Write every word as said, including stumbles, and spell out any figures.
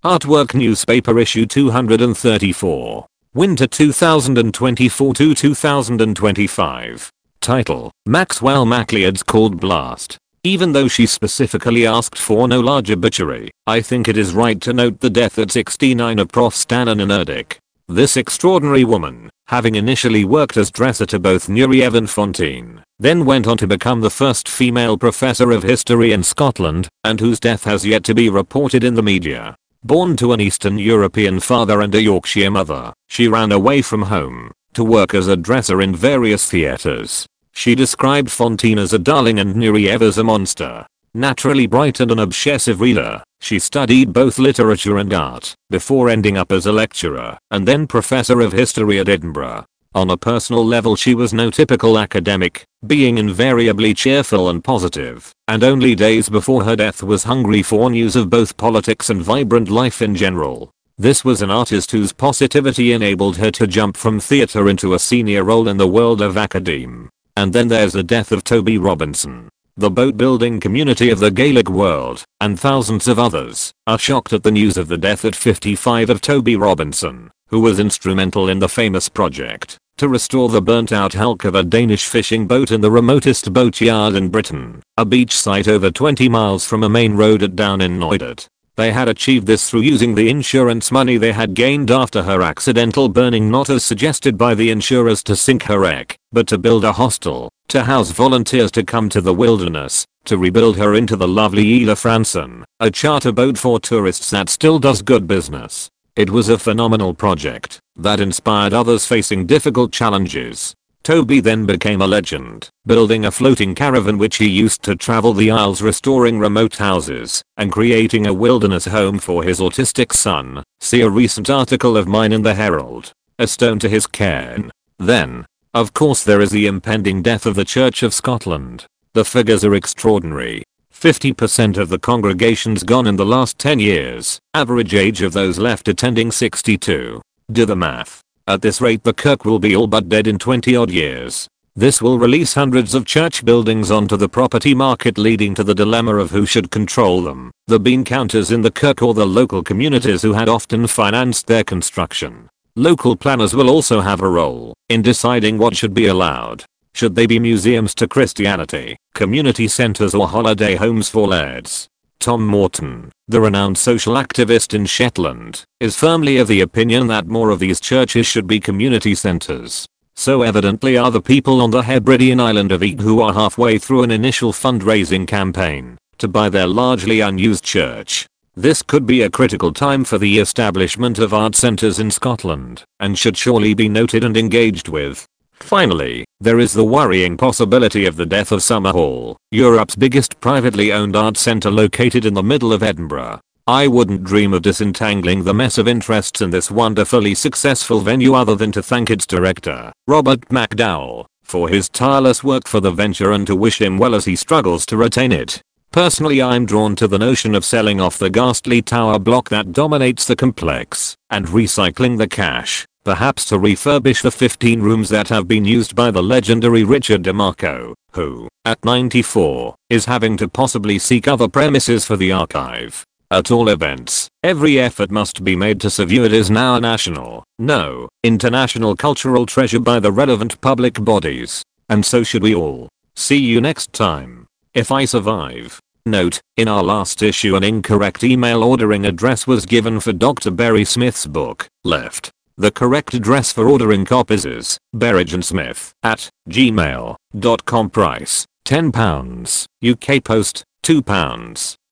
Artwork Newspaper Issue two hundred thirty-four. Winter two thousand twenty-four to two thousand twenty-five. Title: Maxwell Macleod's Cold Blast. Even though she specifically asked for no large obituary, I think it is right to note the death at sixty-nine of Professor Stana Nerdic. This extraordinary woman, having initially worked as dresser to both Nureyev and Fontaine, then went on to become the first female professor of history in Scotland, and whose death has yet to be reported in the media. Born to an Eastern European father and a Yorkshire mother, she ran away from home to work as a dresser in various theatres. She described Fontaine as a darling and Nureyev as a monster. Naturally bright and an obsessive reader, she studied both literature and art before ending up as a lecturer and then professor of history at Edinburgh. On a personal level, she was no typical academic, being invariably cheerful and positive, and only days before her death was hungry for news of both politics and vibrant life in general. This was an artist whose positivity enabled her to jump from theatre into a senior role in the world of academe. And then there's the death of Toby Robinson. The boat building community of the Gaelic world, and thousands of others, are shocked at the news of the death at fifty-five of Toby Robinson, who was instrumental in the famous project to restore the burnt out hulk of a Danish fishing boat in the remotest boatyard in Britain, a beach site over twenty miles from a main road at Down in Knoydart. They had achieved this through using the insurance money they had gained after her accidental burning, not as suggested by the insurers to sink her wreck, but to build a hostel, to house volunteers to come to the wilderness, to rebuild her into the lovely Ile Franson, a charter boat for tourists that still does good business. It was a phenomenal project that inspired others facing difficult challenges. Toby then became a legend, building a floating caravan which he used to travel the Isles, restoring remote houses and creating a wilderness home for his autistic son. See a recent article of mine in the Herald. A stone to his cairn. Then, of course, there is the impending death of the Church of Scotland. The figures are extraordinary. fifty percent of the congregations gone in the last ten years, average age of those left attending sixty-two. Do the math. At this rate, the kirk will be all but dead in twenty odd years. This will release hundreds of church buildings onto the property market, leading to the dilemma of who should control them, the bean counters in the kirk or the local communities who had often financed their construction. Local planners will also have a role in deciding what should be allowed. Should they be museums to Christianity, community centers, or holiday homes for lairds? Tom Morton, the renowned social activist in Shetland, is firmly of the opinion that more of these churches should be community centers. So evidently are the people on the Hebridean island of Ede, who are halfway through an initial fundraising campaign to buy their largely unused church. This could be a critical time for the establishment of art centers in Scotland, and should surely be noted and engaged with. Finally, there is the worrying possibility of the death of Summerhall, Europe's biggest privately owned art centre located in the middle of Edinburgh. I wouldn't dream of disentangling the mess of interests in this wonderfully successful venue other than to thank its director, Robert McDowell, for his tireless work for the venture and to wish him well as he struggles to retain it. Personally, I'm drawn to the notion of selling off the ghastly tower block that dominates the complex and recycling the cash, perhaps to refurbish the fifteen rooms that have been used by the legendary Richard DeMarco, who, at ninety-four, is having to possibly seek other premises for the archive. At all events, every effort must be made to secure it is now a national, no, international cultural treasure by the relevant public bodies. And so should we all. See you next time. If I survive. Note, in our last issue an incorrect email ordering address was given for Doctor Berry Smith's book, Left. The correct address for ordering copies is berridge and smith at gmail dot com. Price ten pounds. U K post two pounds.